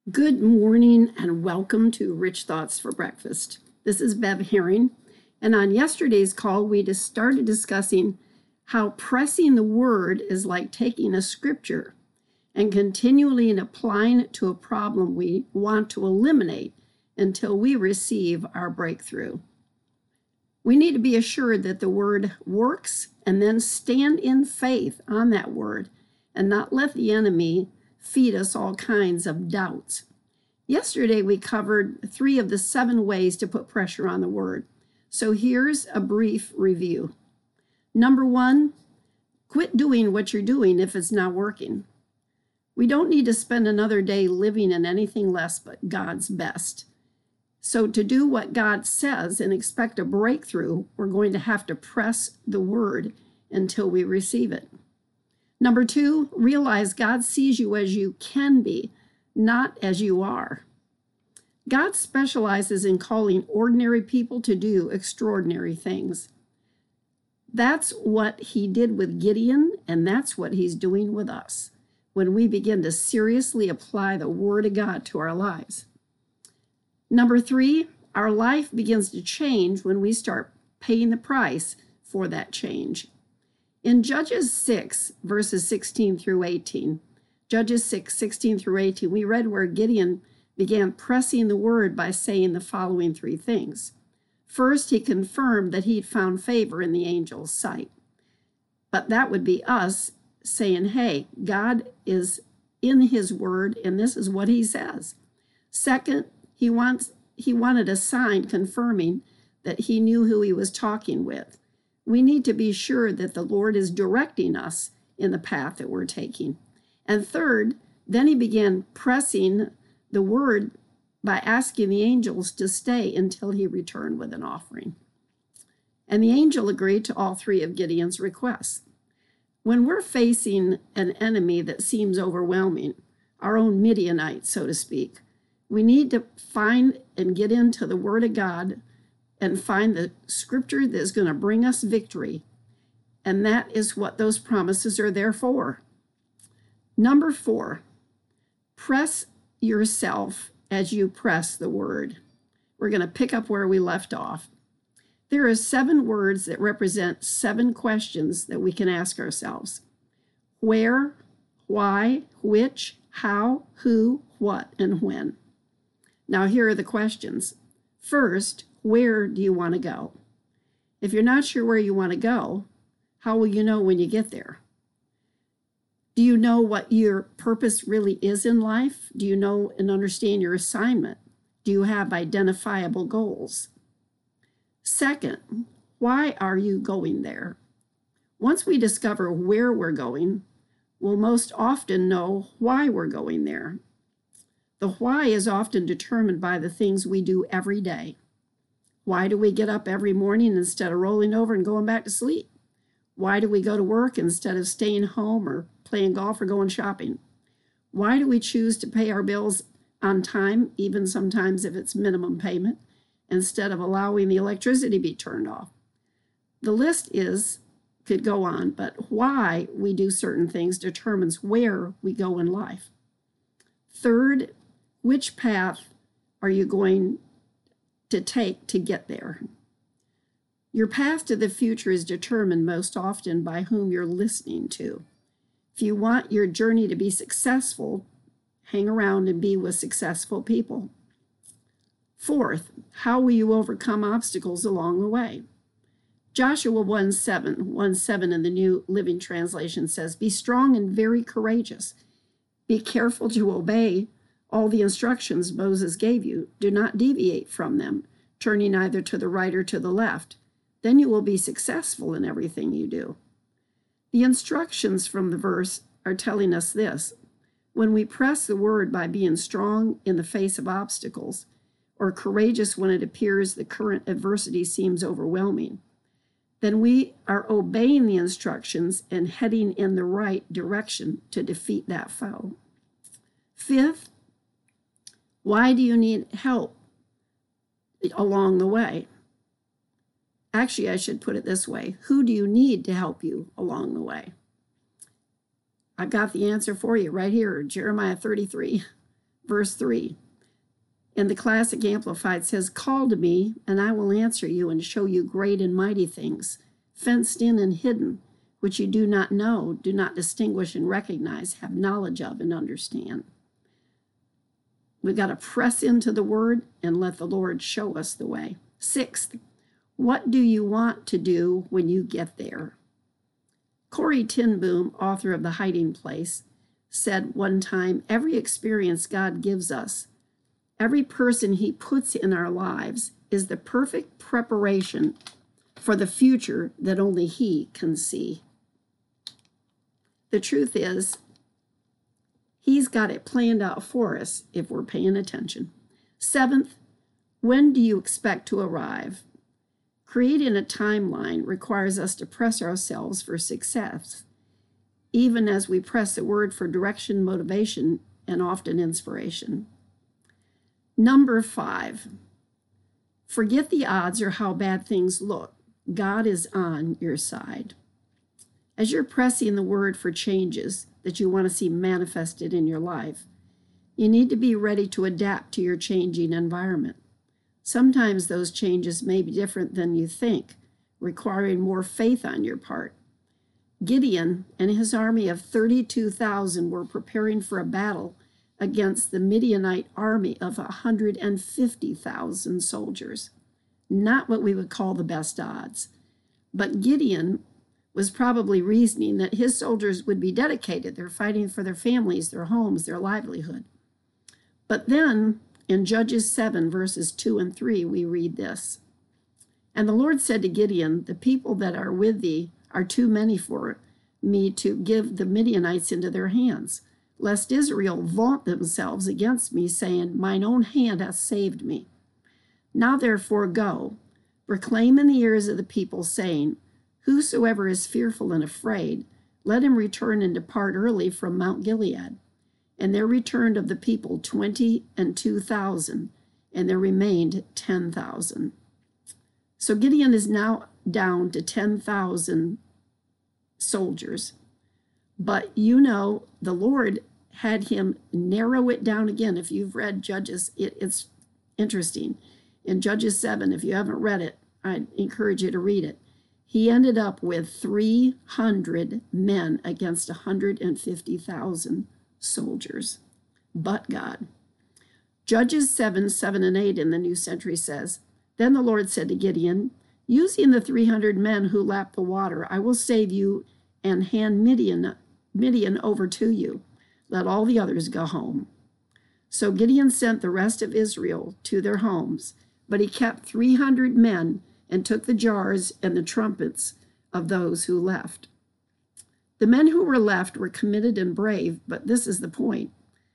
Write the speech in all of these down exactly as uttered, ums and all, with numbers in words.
Good morning and welcome to Rich Thoughts for Breakfast. This is Bev Herring, and on yesterday's call we just started discussing how pressing the word is like taking a scripture and continually applying it to a problem we want to eliminate until we receive our breakthrough. We need to be assured that the word works and then stand in faith on that word and not let the enemy feed us all kinds of doubts. Yesterday, we covered three of the seven ways to put pressure on the word. So here's a brief review. Number one, quit doing what you're doing if it's not working. We don't need to spend another day living in anything less but God's best. So to do what God says and expect a breakthrough, we're going to have to press the word until we receive it. Number two, realize God sees you as you can be, not as you are. God specializes in calling ordinary people to do extraordinary things. That's what he did with Gideon, and that's what he's doing with us when we begin to seriously apply the Word of God to our lives. Number three, our life begins to change when we start paying the price for that change. In Judges six, verses sixteen through eighteen, Judges six, sixteen through eighteen, we read where Gideon began pressing the word by saying the following three things. First, he confirmed that he'd found favor in the angel's sight. But that would be us saying, hey, God is in his word, and this is what he says. Second, he wants he wanted a sign confirming that he knew who he was talking with. We need to be sure that the Lord is directing us in the path that we're taking. And third, then he began pressing the word by asking the angels to stay until he returned with an offering. And the angel agreed to all three of Gideon's requests. When we're facing an enemy that seems overwhelming, our own Midianite, so to speak, we need to find and get into the Word of God and find the scripture that is going to bring us victory. And that is what those promises are there for. Number four, press yourself as you press the word. We're going to pick up where we left off. There are seven words that represent seven questions that we can ask ourselves. Where, why, which, how, who, what, and when. Now here are the questions. First, where do you want to go? If you're not sure where you want to go, how will you know when you get there? Do you know what your purpose really is in life? Do you know and understand your assignment? Do you have identifiable goals? Second, why are you going there? Once we discover where we're going, we'll most often know why we're going there. The why is often determined by the things we do every day. Why do we get up every morning instead of rolling over and going back to sleep? Why do we go to work instead of staying home or playing golf or going shopping? Why do we choose to pay our bills on time, even sometimes if it's minimum payment, instead of allowing the electricity to be turned off? The list is, could go on, but why we do certain things determines where we go in life. Third, which path are you going to take to get there? Your path to the future is determined most often by whom you're listening to. If you want your journey to be successful, hang around and be with successful people. Fourth, how will you overcome obstacles along the way? Joshua one seven, one seven in the New Living Translation says, be strong and very courageous. Be careful to obey all the instructions Moses gave you. Do not deviate from them, turning either to the right or to the left. Then you will be successful in everything you do. The instructions from the verse are telling us this. When we press the word by being strong in the face of obstacles, or courageous when it appears the current adversity seems overwhelming, then we are obeying the instructions and heading in the right direction to defeat that foe. Fifth, why do you need help along the way? Actually, I should put it this way. Who do you need to help you along the way? I've got the answer for you right here, Jeremiah thirty-three, Verse three. In the Classic Amplified says, "Call to me, and I will answer you and show you great and mighty things, fenced in and hidden, which you do not know, do not distinguish and recognize, have knowledge of and understand." We've got to press into the word and let the Lord show us the way. Sixth, what do you want to do when you get there? Corrie ten Boom, author of The Hiding Place, said one time, "Every experience God gives us, every person he puts in our lives is the perfect preparation for the future that only he can see." The truth is, he's got it planned out for us if we're paying attention. Seventh, when do you expect to arrive? Creating a timeline requires us to press ourselves for success, even as we press the word for direction, motivation, and often inspiration. Number five, forget the odds or how bad things look. God is on your side. As you're pressing the word for changes that you want to see manifested in your life, you need to be ready to adapt to your changing environment. Sometimes those changes may be different than you think, requiring more faith on your part. Gideon and his army of thirty-two thousand were preparing for a battle against the Midianite army of one hundred fifty thousand soldiers. Not what we would call the best odds. But Gideon was probably reasoning that his soldiers would be dedicated. They're fighting for their families, their homes, their livelihood. But then in Judges seven, verses two and three, we read this. "And the Lord said to Gideon, the people that are with thee are too many for me to give the Midianites into their hands, lest Israel vaunt themselves against me, saying, mine own hand hath saved me. Now therefore go, proclaim in the ears of the people, saying, whosoever is fearful and afraid, let him return and depart early from Mount Gilead. And there returned of the people twenty and two thousand, and there remained ten thousand. So Gideon is now down to ten thousand soldiers. But you know, the Lord had him narrow it down again. If you've read Judges, it, it's interesting. In Judges seven, if you haven't read it, I encourage you to read it. He ended up with three hundred men against one hundred fifty thousand soldiers. But God. Judges seven, seven and eight in the New Century says, Then the Lord said to Gideon, using the three hundred men who lapped the water, I will save you and hand Midian, Midian over to you. Let all the others go home. So Gideon sent the rest of Israel to their homes, but he kept three hundred men and took the jars and the trumpets of those who left. The men who were left were committed and brave, but this is the point.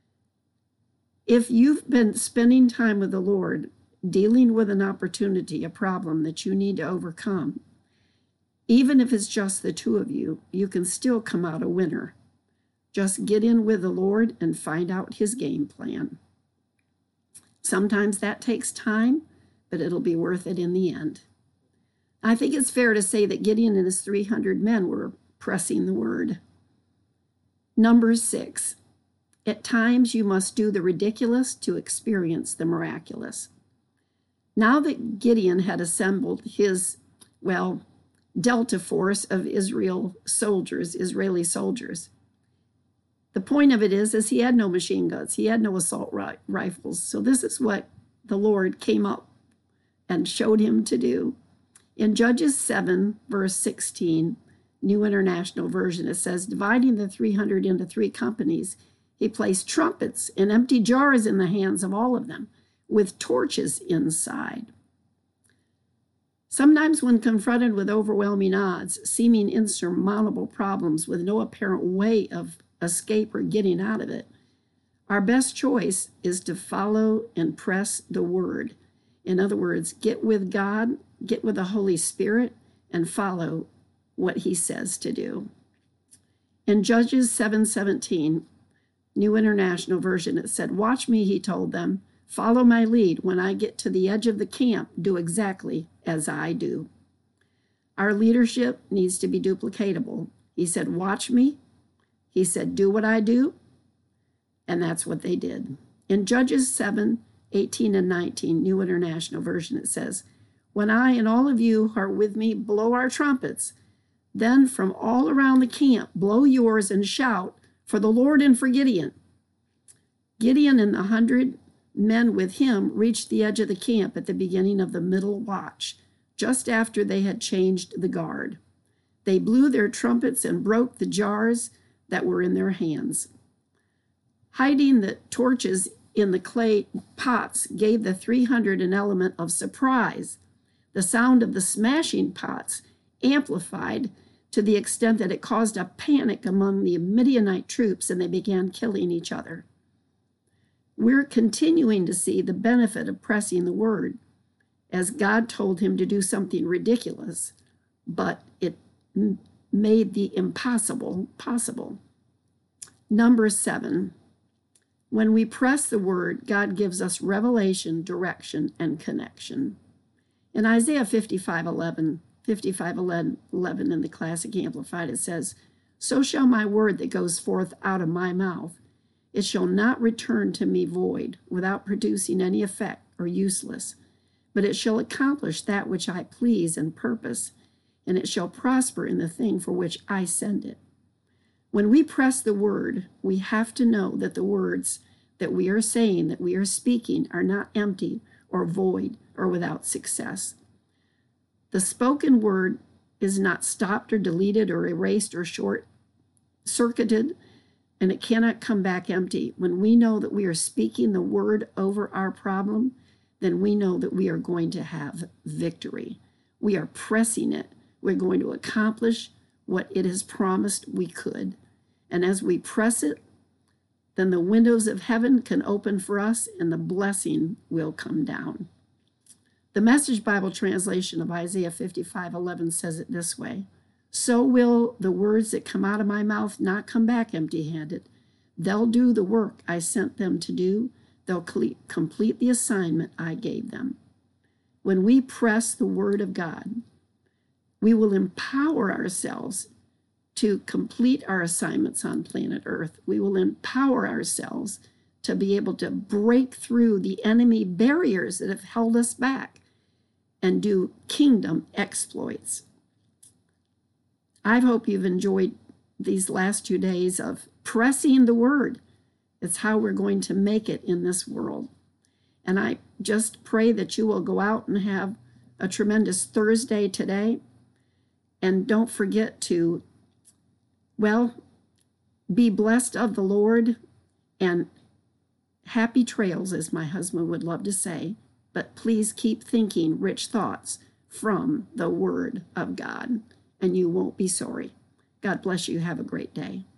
If you've been spending time with the Lord, dealing with an opportunity, a problem that you need to overcome, even if it's just the two of you, you can still come out a winner. Just get in with the Lord and find out his game plan. Sometimes that takes time, but it'll be worth it in the end. I think it's fair to say that Gideon and his three hundred men were pressing the word. Number six, at times you must do the ridiculous to experience the miraculous. Now that Gideon had assembled his, well, Delta force of Israel soldiers, Israeli soldiers, the point of it is, is he had no machine guns. He had no assault ri- rifles. So this is what the Lord came up and showed him to do. In Judges seven, verse sixteen, New International Version, it says, dividing the three hundred into three companies, he placed trumpets and empty jars in the hands of all of them, with torches inside. Sometimes when confronted with overwhelming odds, seeming insurmountable problems with no apparent way of escape or getting out of it, our best choice is to follow and press the word. In other words, get with God, get with the Holy Spirit, and follow what he says to do. In Judges seven seventeen, New International Version, it said, watch me, he told them, follow my lead. When I get to the edge of the camp, do exactly as I do. Our leadership needs to be duplicatable. He said, watch me. He said, do what I do. And that's what they did. In Judges seven, eighteen and nineteen, New International Version, it says, "When I and all of you who are with me blow our trumpets, then from all around the camp blow yours and shout for the Lord and for Gideon." Gideon and the hundred men with him reached the edge of the camp at the beginning of the middle watch, just after they had changed the guard. They blew their trumpets and broke the jars that were in their hands. Hiding the torches in the clay pots gave the three hundred an element of surprise. The sound of the smashing pots amplified to the extent that it caused a panic among the Midianite troops, and they began killing each other. We're continuing to see the benefit of pressing the word, as God told him to do something ridiculous, but it m- made the impossible possible. Number seven, when we press the word, God gives us revelation, direction, and connection. In Isaiah fifty-five eleven, fifty-five eleven in the Classic Amplified, it says, "So shall my word that goes forth out of my mouth. It shall not return to me void, without producing any effect or useless, but it shall accomplish that which I please and purpose, and it shall prosper in the thing for which I send it." When we press the word, we have to know that the words that we are saying, that we are speaking, are not empty or void or without success. The spoken word is not stopped or deleted or erased or short-circuited, and it cannot come back empty. When we know that we are speaking the word over our problem, then we know that we are going to have victory. We are pressing it. We're going to accomplish what it has promised we could. And as we press it, then the windows of heaven can open for us and the blessing will come down. The Message Bible translation of Isaiah fifty-five eleven says it this way: "So will the words that come out of my mouth not come back empty-handed. They'll do the work I sent them to do. They'll complete the assignment I gave them." When we press the word of God, we will empower ourselves to complete our assignments on planet Earth. We will empower ourselves to be able to break through the enemy barriers that have held us back and do kingdom exploits. I hope you've enjoyed these last two days of pressing the word. It's how we're going to make it in this world. And I just pray that you will go out and have a tremendous Thursday today. And don't forget to, well, be blessed of the Lord and happy trails, as my husband would love to say. But please keep thinking rich thoughts from the Word of God, and you won't be sorry. God bless you. Have a great day.